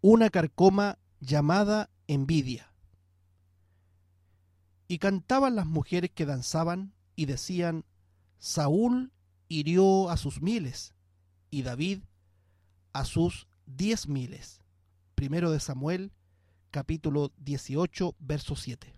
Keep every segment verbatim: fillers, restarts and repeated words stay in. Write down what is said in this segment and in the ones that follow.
una carcoma llamada envidia. Y cantaban las mujeres que danzaban y decían: Saúl hirió a sus miles y David a sus diez miles. Primero de Samuel, capítulo dieciocho, verso siete.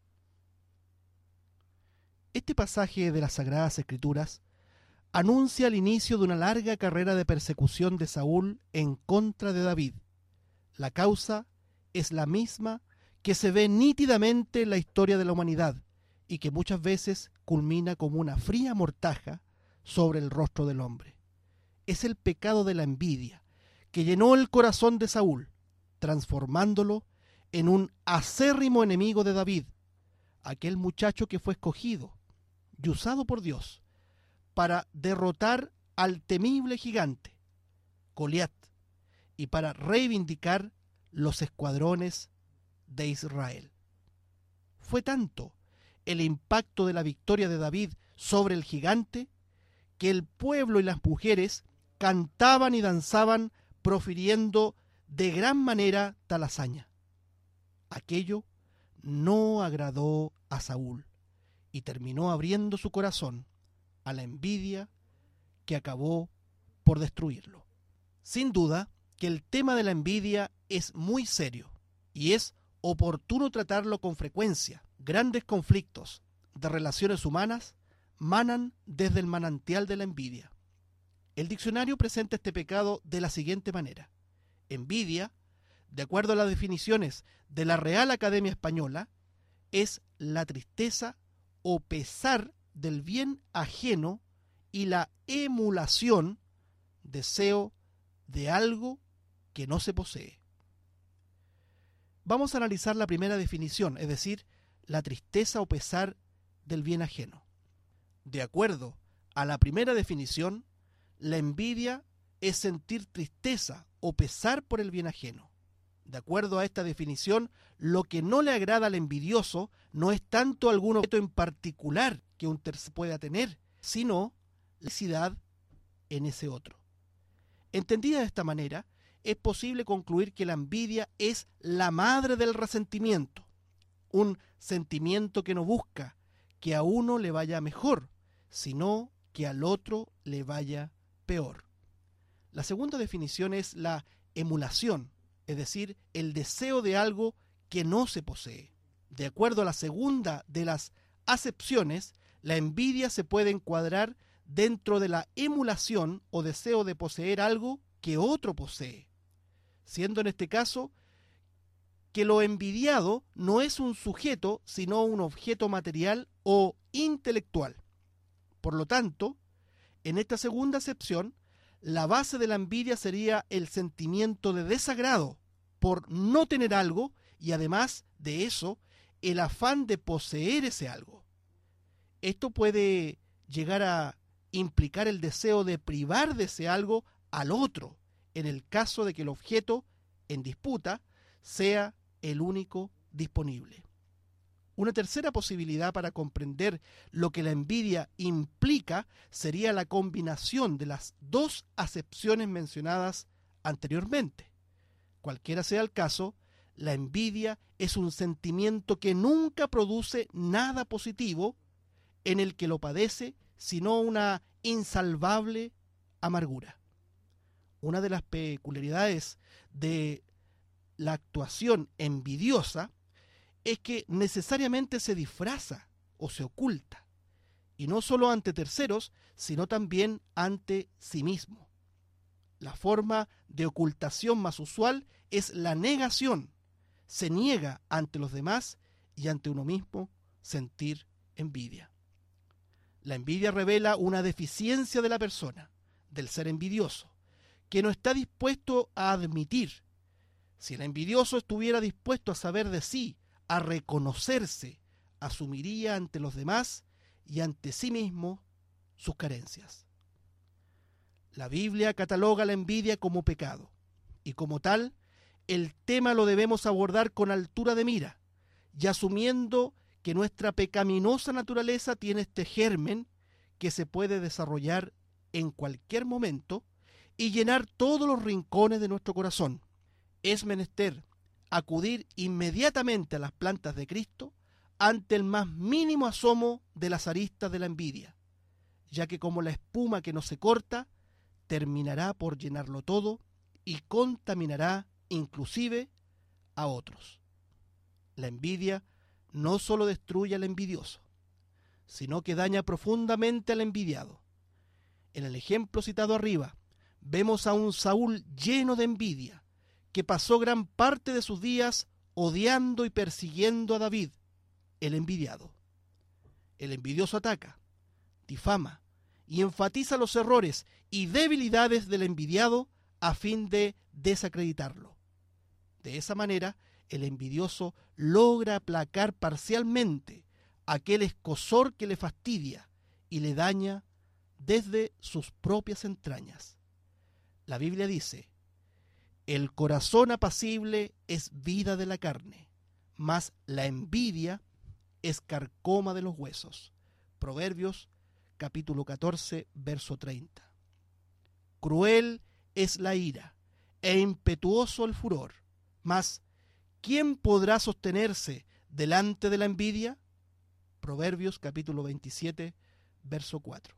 Este pasaje de las Sagradas Escrituras anuncia el inicio de una larga carrera de persecución de Saúl en contra de David. La causa es la misma que se ve nítidamente en la historia de la humanidad y que muchas veces culmina como una fría mortaja sobre el rostro del hombre. Es el pecado de la envidia que llenó el corazón de Saúl, transformándolo en un acérrimo enemigo de David, aquel muchacho que fue escogido y usado por Dios para derrotar al temible gigante, Goliat, y para reivindicar los escuadrones de Israel. Fue tanto el impacto de la victoria de David sobre el gigante que el pueblo y las mujeres cantaban y danzaban profiriendo de gran manera tal hazaña. Aquello no agradó a Saúl y terminó abriendo su corazón a la envidia que acabó por destruirlo. Sin duda que el tema de la envidia es muy serio y es oportuno tratarlo con frecuencia. Grandes conflictos de relaciones humanas manan desde el manantial de la envidia. El diccionario presenta este pecado de la siguiente manera: envidia, de acuerdo a las definiciones de la Real Academia Española, es la tristeza o pesar del bien ajeno y la emulación, deseo de algo que no se posee. Vamos a analizar la primera definición, es decir, la tristeza o pesar del bien ajeno. De acuerdo a la primera definición, la envidia es sentir tristeza o pesar por el bien ajeno. De acuerdo a esta definición, lo que no le agrada al envidioso no es tanto algún objeto en particular que un tercero pueda tener, sino la felicidad en ese otro. Entendida de esta manera, es posible concluir que la envidia es la madre del resentimiento, un sentimiento que no busca que a uno le vaya mejor, sino que al otro le vaya peor. La segunda definición es la emulación, es decir, el deseo de algo que no se posee. De acuerdo a la segunda de las acepciones, la envidia se puede encuadrar dentro de la emulación o deseo de poseer algo que otro posee, siendo en este caso que lo envidiado no es un sujeto, sino un objeto material o intelectual. Por lo tanto, en esta segunda acepción, la base de la envidia sería el sentimiento de desagrado por no tener algo y además de eso, el afán de poseer ese algo. Esto puede llegar a implicar el deseo de privar de ese algo al otro, en el caso de que el objeto en disputa sea el único disponible. Una tercera posibilidad para comprender lo que la envidia implica sería la combinación de las dos acepciones mencionadas anteriormente. Cualquiera sea el caso, la envidia es un sentimiento que nunca produce nada positivo en el que lo padece, sino una insalvable amargura. Una de las peculiaridades de la actuación envidiosa es que necesariamente se disfraza o se oculta, y no solo ante terceros, sino también ante sí mismo. La forma de ocultación más usual es la negación. Se niega ante los demás y ante uno mismo sentir envidia. La envidia revela una deficiencia de la persona, del ser envidioso, que no está dispuesto a admitir. Si el envidioso estuviera dispuesto a saber de sí, a reconocerse, asumiría ante los demás y ante sí mismo sus carencias. La Biblia cataloga la envidia como pecado, y como tal, el tema lo debemos abordar con altura de mira, y asumiendo que nuestra pecaminosa naturaleza tiene este germen que se puede desarrollar en cualquier momento y llenar todos los rincones de nuestro corazón. Es menester acudir inmediatamente a las plantas de Cristo ante el más mínimo asomo de las aristas de la envidia, ya que como la espuma que no se corta, terminará por llenarlo todo y contaminará inclusive a otros. La envidia no solo destruye al envidioso, sino que daña profundamente al envidiado. En el ejemplo citado arriba, vemos a un Saúl lleno de envidia, que pasó gran parte de sus días odiando y persiguiendo a David, el envidiado. El envidioso ataca, difama y enfatiza los errores y debilidades del envidiado a fin de desacreditarlo. De esa manera, el envidioso logra aplacar parcialmente aquel escozor que le fastidia y le daña desde sus propias entrañas. La Biblia dice: el corazón apacible es vida de la carne, mas la envidia es carcoma de los huesos. Proverbios capítulo catorce, verso treinta. Cruel es la ira e impetuoso el furor, mas ¿quién podrá sostenerse delante de la envidia? Proverbios capítulo veintisiete, verso cuatro.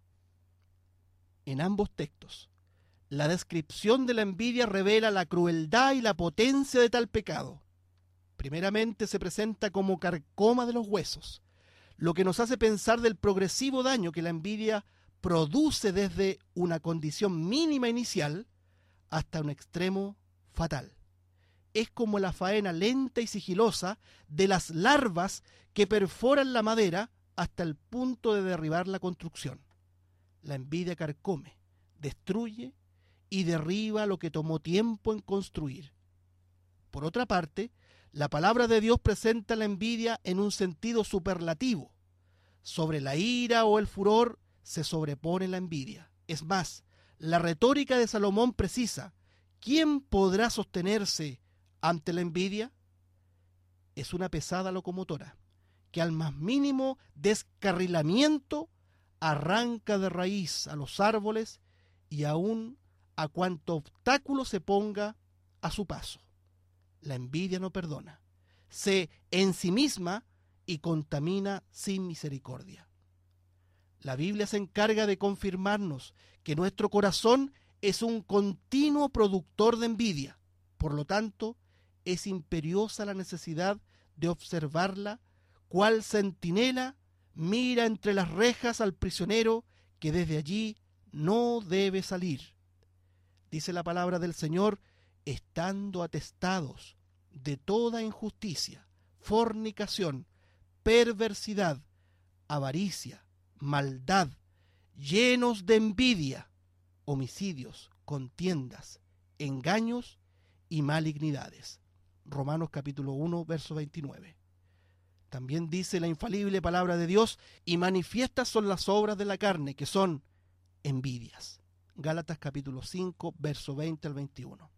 En ambos textos, la descripción de la envidia revela la crueldad y la potencia de tal pecado. Primeramente se presenta como carcoma de los huesos, lo que nos hace pensar del progresivo daño que la envidia produce desde una condición mínima inicial hasta un extremo fatal. Es como la faena lenta y sigilosa de las larvas que perforan la madera hasta el punto de derribar la construcción. La envidia carcome, destruye y derriba lo que tomó tiempo en construir. Por otra parte, la palabra de Dios presenta la envidia en un sentido superlativo. Sobre la ira o el furor se sobrepone la envidia. Es más, la retórica de Salomón precisa: ¿quién podrá sostenerse ante la envidia? Es una pesada locomotora que al más mínimo descarrilamiento arranca de raíz a los árboles y aún a cuanto obstáculo se ponga a su paso. La envidia no perdona, se ensimisma y contamina sin misericordia. La Biblia se encarga de confirmarnos que nuestro corazón es un continuo productor de envidia. Por lo tanto, es imperiosa la necesidad de observarla, cual centinela mira entre las rejas al prisionero que desde allí no debe salir. Dice la palabra del Señor: estando atestados de toda injusticia, fornicación, perversidad, avaricia, maldad, llenos de envidia, homicidios, contiendas, engaños y malignidades. Romanos capítulo uno, verso veintinueve. También dice la infalible palabra de Dios: y manifiestas son las obras de la carne, que son envidias. Gálatas capítulo cinco, verso veinte al veintiuno.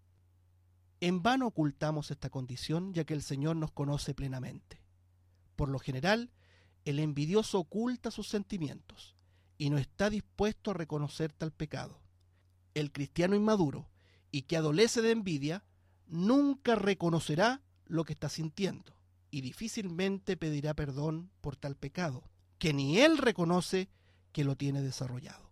En vano ocultamos esta condición, ya que el Señor nos conoce plenamente. Por lo general, el envidioso oculta sus sentimientos y no está dispuesto a reconocer tal pecado. El cristiano inmaduro y que adolece de envidia nunca reconocerá lo que está sintiendo y difícilmente pedirá perdón por tal pecado, que ni él reconoce que lo tiene desarrollado.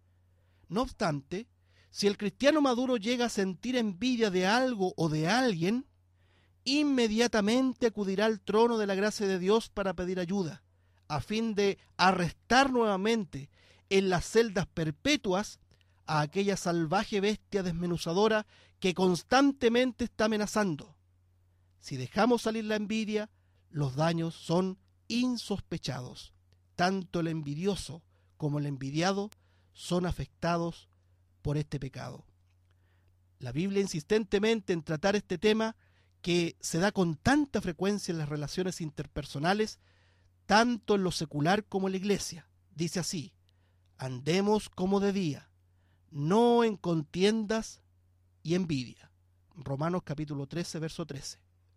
No obstante, si el cristiano maduro llega a sentir envidia de algo o de alguien, inmediatamente acudirá al trono de la gracia de Dios para pedir ayuda, a fin de arrestar nuevamente en las celdas perpetuas a aquella salvaje bestia desmenuzadora que constantemente está amenazando. Si dejamos salir la envidia, los daños son insospechados. Tanto el envidioso como el envidiado son afectados por este pecado. La Biblia insistentemente en tratar este tema, que se da con tanta frecuencia en las relaciones interpersonales, tanto en lo secular como en la iglesia. Dice así: andemos como de día, no en contiendas y envidia. Romanos capítulo trece, verso trece.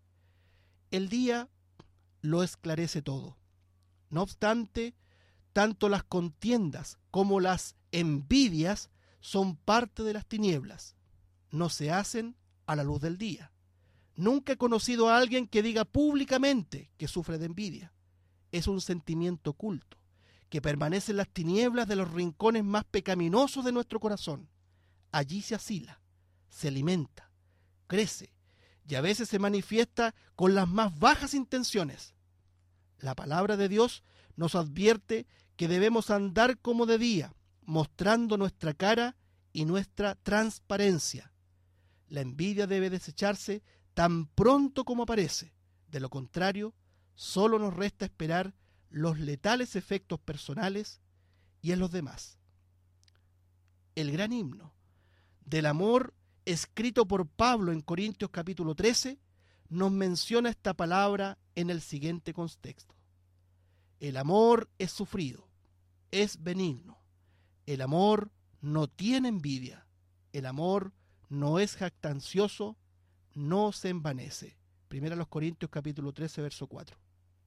El día lo esclarece todo. No obstante, tanto las contiendas como las envidias son parte de las tinieblas. No se hacen a la luz del día. Nunca he conocido a alguien que diga públicamente que sufre de envidia. Es un sentimiento oculto, que permanece en las tinieblas de los rincones más pecaminosos de nuestro corazón. Allí se asila, se alimenta, crece y a veces se manifiesta con las más bajas intenciones. La palabra de Dios nos advierte que debemos andar como de día, mostrando nuestra cara y nuestra transparencia. La envidia debe desecharse tan pronto como aparece. De lo contrario, solo nos resta esperar los letales efectos personales y en los demás. El gran himno del amor escrito por Pablo en Corintios capítulo trece nos menciona esta palabra en el siguiente contexto. El amor es sufrido, es benigno. El amor no tiene envidia. El amor no es jactancioso, no se envanece. Primera a los Corintios capítulo trece, verso cuatro.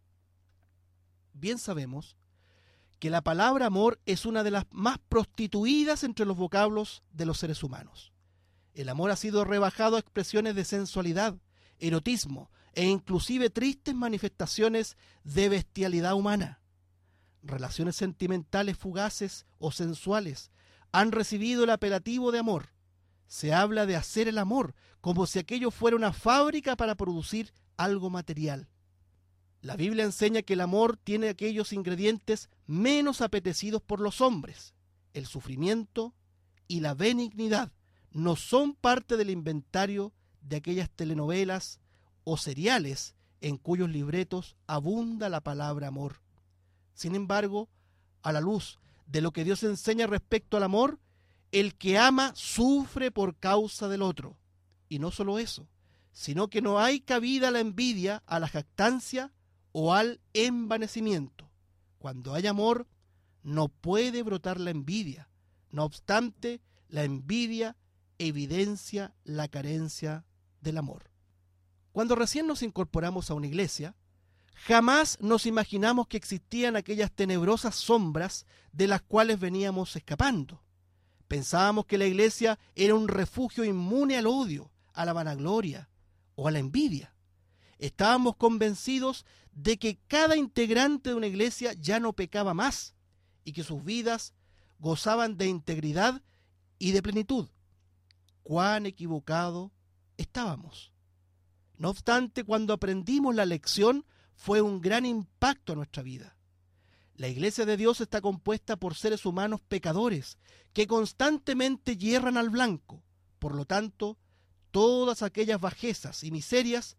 Bien sabemos que la palabra amor es una de las más prostituidas entre los vocablos de los seres humanos. El amor ha sido rebajado a expresiones de sensualidad, erotismo e inclusive tristes manifestaciones de bestialidad humana. Relaciones sentimentales fugaces o sensuales han recibido el apelativo de amor. Se habla de hacer el amor como si aquello fuera una fábrica para producir algo material. La Biblia enseña que el amor tiene aquellos ingredientes menos apetecidos por los hombres. El sufrimiento y la benignidad no son parte del inventario de aquellas telenovelas o seriales en cuyos libretos abunda la palabra amor. Sin embargo, a la luz de lo que Dios enseña respecto al amor, el que ama sufre por causa del otro. Y no solo eso, sino que no hay cabida a la envidia, a la jactancia o al envanecimiento. Cuando hay amor, no puede brotar la envidia. No obstante, la envidia evidencia la carencia del amor. Cuando recién nos incorporamos a una iglesia, jamás nos imaginamos que existían aquellas tenebrosas sombras de las cuales veníamos escapando. Pensábamos que la iglesia era un refugio inmune al odio, a la vanagloria o a la envidia. Estábamos convencidos de que cada integrante de una iglesia ya no pecaba más y que sus vidas gozaban de integridad y de plenitud. Cuán equivocado estábamos. No obstante, cuando aprendimos la lección, fue un gran impacto a nuestra vida. La iglesia de Dios está compuesta por seres humanos pecadores que constantemente hierran al blanco. Por lo tanto, todas aquellas bajezas y miserias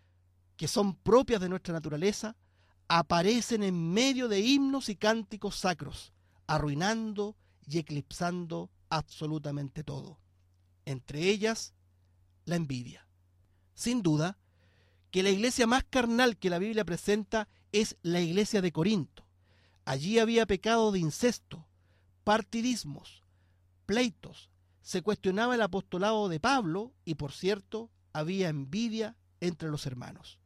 que son propias de nuestra naturaleza aparecen en medio de himnos y cánticos sacros, arruinando y eclipsando absolutamente todo. Entre ellas, la envidia. Sin duda, que la iglesia más carnal que la Biblia presenta es la iglesia de Corinto. Allí había pecado de incesto, partidismos, pleitos. Se cuestionaba el apostolado de Pablo y, por cierto, había envidia entre los hermanos.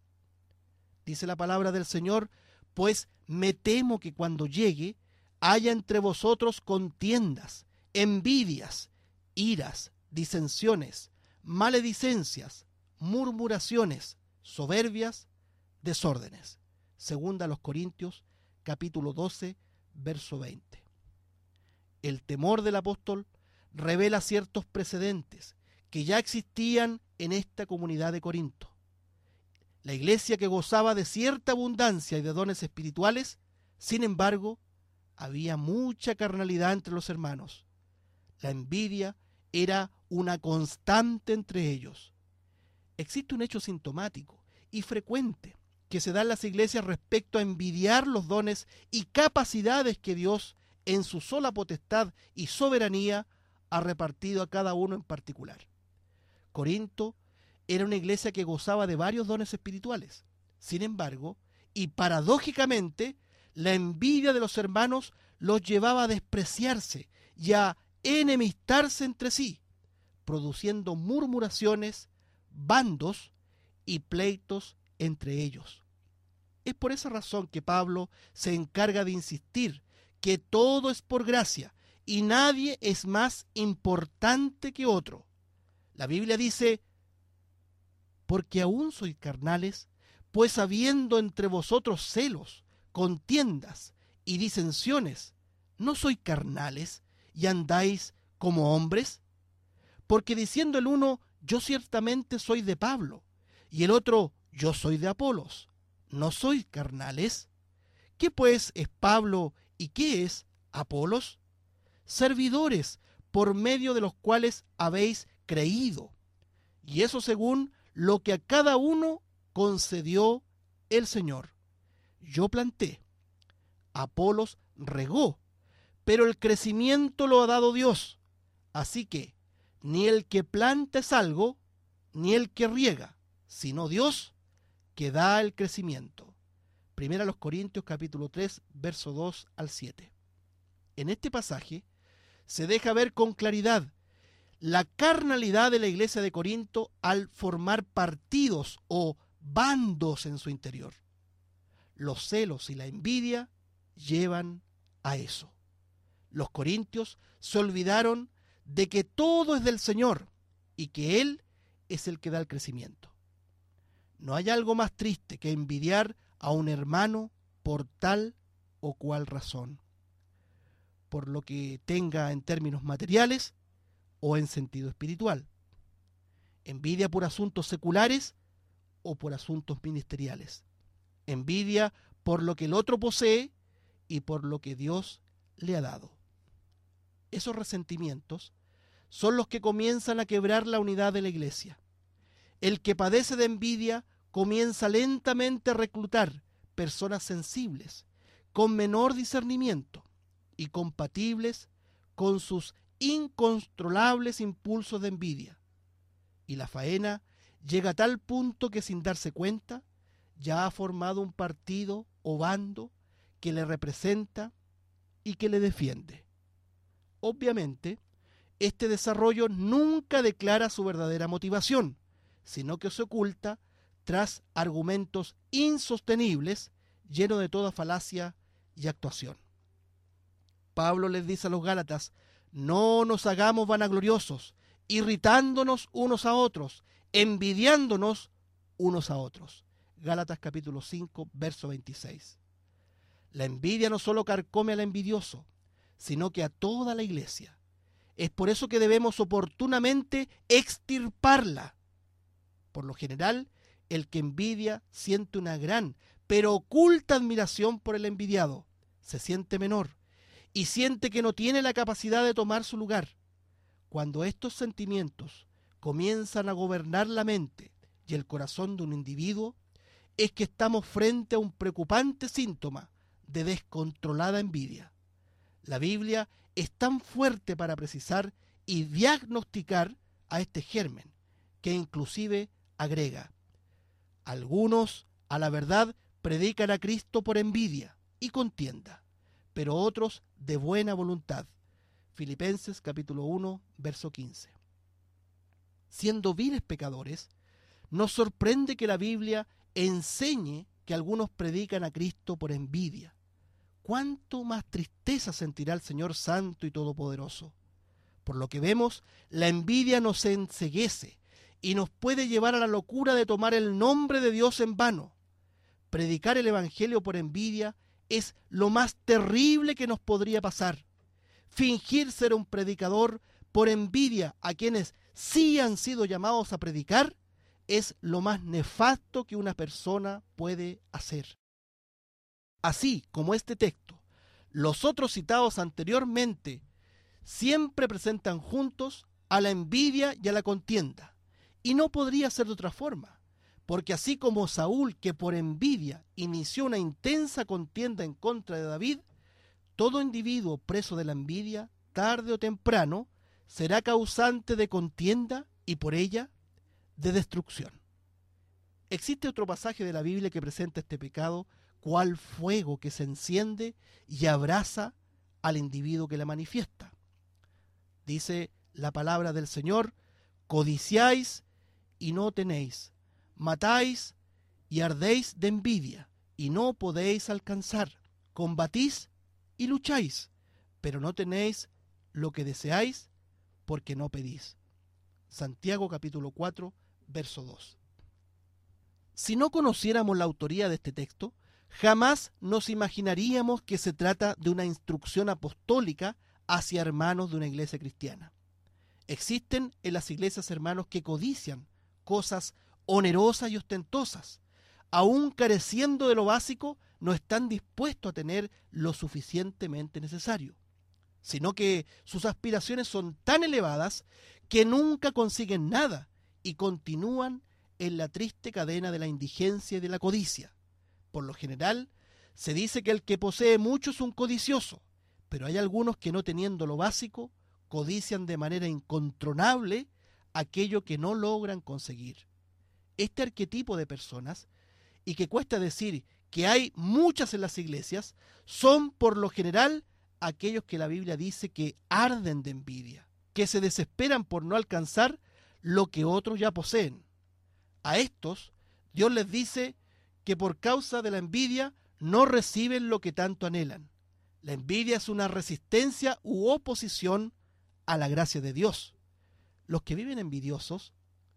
Dice la palabra del Señor, pues me temo que cuando llegue haya entre vosotros contiendas, envidias, iras, disensiones, maledicencias, murmuraciones, soberbias, desórdenes. Segunda a los Corintios, capítulo doce, verso veinte. El temor del apóstol revela ciertos precedentes que ya existían en esta comunidad de Corinto. La iglesia, que gozaba de cierta abundancia y de dones espirituales, sin embargo, había mucha carnalidad entre los hermanos. La envidia era una constante entre ellos. Existe un hecho sintomático y frecuente que se da en las iglesias respecto a envidiar los dones y capacidades que Dios, en su sola potestad y soberanía, ha repartido a cada uno en particular. Corinto era una iglesia que gozaba de varios dones espirituales. Sin embargo, y paradójicamente, la envidia de los hermanos los llevaba a despreciarse y a enemistarse entre sí, produciendo murmuraciones, bandos y pleitos entre ellos. Es por esa razón que Pablo se encarga de insistir que todo es por gracia y nadie es más importante que otro. La Biblia dice, porque aún sois carnales, pues habiendo entre vosotros celos, contiendas y disensiones, ¿no sois carnales y andáis como hombres? Porque diciendo el uno, yo ciertamente soy de Pablo, y el otro, yo soy de Apolos, ¿no sois carnales? ¿Qué pues es Pablo y qué es Apolos? Servidores por medio de los cuales habéis creído, y eso según lo que a cada uno concedió el Señor. Yo planté, Apolos regó, pero el crecimiento lo ha dado Dios. Así que ni el que planta es algo, ni el que riega, sino Dios que da el crecimiento. Primera a los Corintios capítulo tres, verso dos al siete. En este pasaje se deja ver con claridad la carnalidad de la iglesia de Corinto al formar partidos o bandos en su interior. Los celos y la envidia llevan a eso. Los corintios se olvidaron de que todo es del Señor y que Él es el que da el crecimiento. No hay algo más triste que envidiar a un hermano por tal o cual razón, por lo que tenga en términos materiales o en sentido espiritual. Envidia por asuntos seculares o por asuntos ministeriales. Envidia por lo que el otro posee y por lo que Dios le ha dado. Esos resentimientos son los que comienzan a quebrar la unidad de la iglesia. El que padece de envidia comienza lentamente a reclutar personas sensibles, con menor discernimiento y compatibles con sus incontrolables impulsos de envidia. Y la faena llega a tal punto que sin darse cuenta ya ha formado un partido o bando que le representa y que le defiende. Obviamente, este desarrollo nunca declara su verdadera motivación, sino que se oculta tras argumentos insostenibles, llenos de toda falacia y actuación. Pablo les dice a los Gálatas, no nos hagamos vanagloriosos, irritándonos unos a otros, envidiándonos unos a otros. Gálatas capítulo cinco, verso veintiséis. La envidia no solo carcome al envidioso, sino que a toda la iglesia. Es por eso que debemos oportunamente extirparla. Por lo general, el que envidia siente una gran, pero oculta admiración por el envidiado. Se siente menor y siente que no tiene la capacidad de tomar su lugar. Cuando estos sentimientos comienzan a gobernar la mente y el corazón de un individuo, es que estamos frente a un preocupante síntoma de descontrolada envidia. La Biblia es tan fuerte para precisar y diagnosticar a este germen, que inclusive agrega: algunos, a la verdad, predican a Cristo por envidia y contienda, pero otros de buena voluntad. Filipenses capítulo uno, verso quince. Siendo viles pecadores, nos sorprende que la Biblia enseñe que algunos predican a Cristo por envidia. ¿Cuánto más tristeza sentirá el Señor Santo y Todopoderoso? Por lo que vemos, la envidia nos enceguece y nos puede llevar a la locura de tomar el nombre de Dios en vano. Predicar el Evangelio por envidia es lo más terrible que nos podría pasar. Fingir ser un predicador por envidia a quienes sí han sido llamados a predicar es lo más nefasto que una persona puede hacer. Así como este texto, los otros citados anteriormente siempre presentan juntos a la envidia y a la contienda. Y no podría ser de otra forma, porque así como Saúl, que por envidia inició una intensa contienda en contra de David, todo individuo preso de la envidia, tarde o temprano, será causante de contienda y por ella de destrucción. Existe otro pasaje de la Biblia que presenta este pecado cual fuego que se enciende y abraza al individuo que la manifiesta. Dice la palabra del Señor: codiciáis y no tenéis, matáis y ardéis de envidia y no podéis alcanzar, combatís y lucháis, pero no tenéis lo que deseáis porque no pedís. Santiago capítulo cuatro, verso dos. Si no conociéramos la autoría de este texto, jamás nos imaginaríamos que se trata de una instrucción apostólica hacia hermanos de una iglesia cristiana. Existen en las iglesias hermanos que codician cosas onerosas y ostentosas. Aún careciendo de lo básico, no están dispuestos a tener lo suficientemente necesario, sino que sus aspiraciones son tan elevadas que nunca consiguen nada y continúan en la triste cadena de la indigencia y de la codicia. Por lo general, se dice que el que posee mucho es un codicioso, pero hay algunos que, no teniendo lo básico, codician de manera incontrolable aquello que no logran conseguir. Este arquetipo de personas, y que cuesta decir que hay muchas en las iglesias, son por lo general aquellos que la Biblia dice que arden de envidia, que se desesperan por no alcanzar lo que otros ya poseen. A estos, Dios les dice que por causa de la envidia no reciben lo que tanto anhelan. La envidia es una resistencia u oposición a la gracia de Dios. Los que viven envidiosos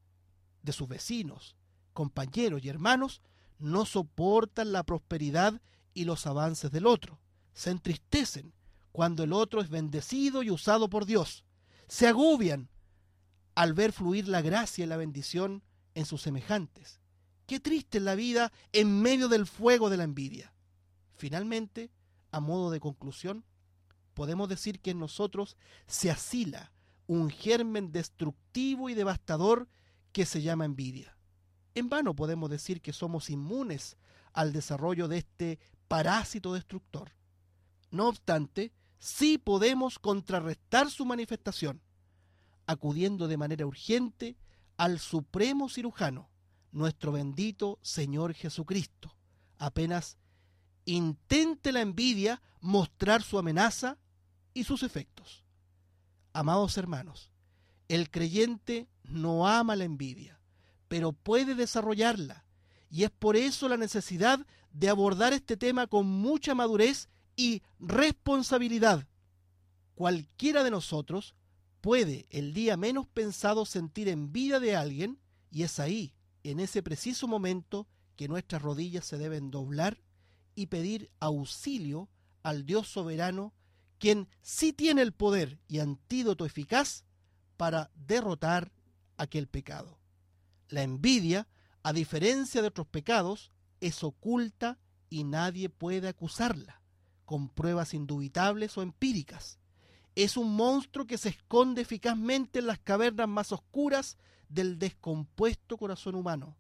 de sus vecinos, compañeros y hermanos no soportan la prosperidad y los avances del otro. Se entristecen cuando el otro es bendecido y usado por Dios. Se agobian al ver fluir la gracia y la bendición en sus semejantes. Qué triste es la vida en medio del fuego de la envidia. Finalmente, a modo de conclusión, podemos decir que en nosotros se asila un germen destructivo y devastador que se llama envidia. En vano podemos decir que somos inmunes al desarrollo de este parásito destructor. No obstante, sí podemos contrarrestar su manifestación, acudiendo de manera urgente al supremo cirujano, nuestro bendito Señor Jesucristo. Apenas intente la envidia mostrar su amenaza y sus efectos. Amados hermanos, el creyente no ama la envidia, pero puede desarrollarla, y es por eso la necesidad de abordar este tema con mucha madurez y responsabilidad. Cualquiera de nosotros puede el día menos pensado sentir envidia de alguien, y es ahí, en ese preciso momento, que nuestras rodillas se deben doblar y pedir auxilio al Dios soberano, quien sí tiene el poder y antídoto eficaz para derrotar aquel pecado. La envidia, a diferencia de otros pecados, es oculta y nadie puede acusarla, con pruebas indubitables o empíricas. Es un monstruo que se esconde eficazmente en las cavernas más oscuras del descompuesto corazón humano.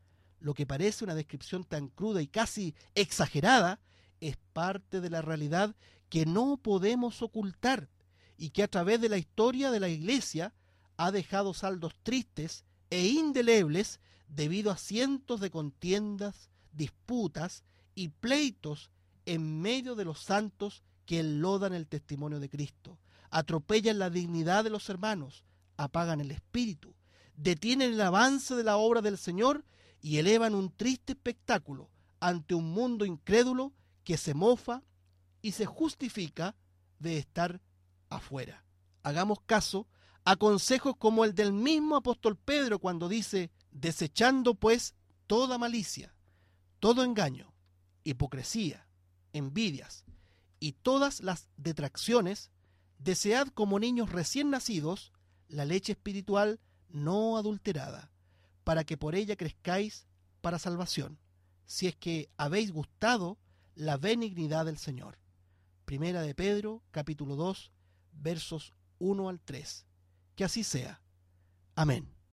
Lo que parece una descripción tan cruda y casi exagerada es parte de la realidad que no podemos ocultar y que a través de la historia de la Iglesia ha dejado saldos tristes e indelebles debido a cientos de contiendas, disputas y pleitos en medio de los santos que enlodan el testimonio de Cristo, atropellan la dignidad de los hermanos, apagan el espíritu, detienen el avance de la obra del Señor y elevan un triste espectáculo ante un mundo incrédulo que se mofa y se justifica de estar afuera. Hagamos caso a consejos como el del mismo apóstol Pedro cuando dice: desechando pues toda malicia, todo engaño, hipocresía, envidias y todas las detracciones, desead como niños recién nacidos la leche espiritual no adulterada, para que por ella crezcáis para salvación, si es que habéis gustado la benignidad del Señor. Primera de Pedro, capítulo dos, versos uno al tres. Que así sea. Amén.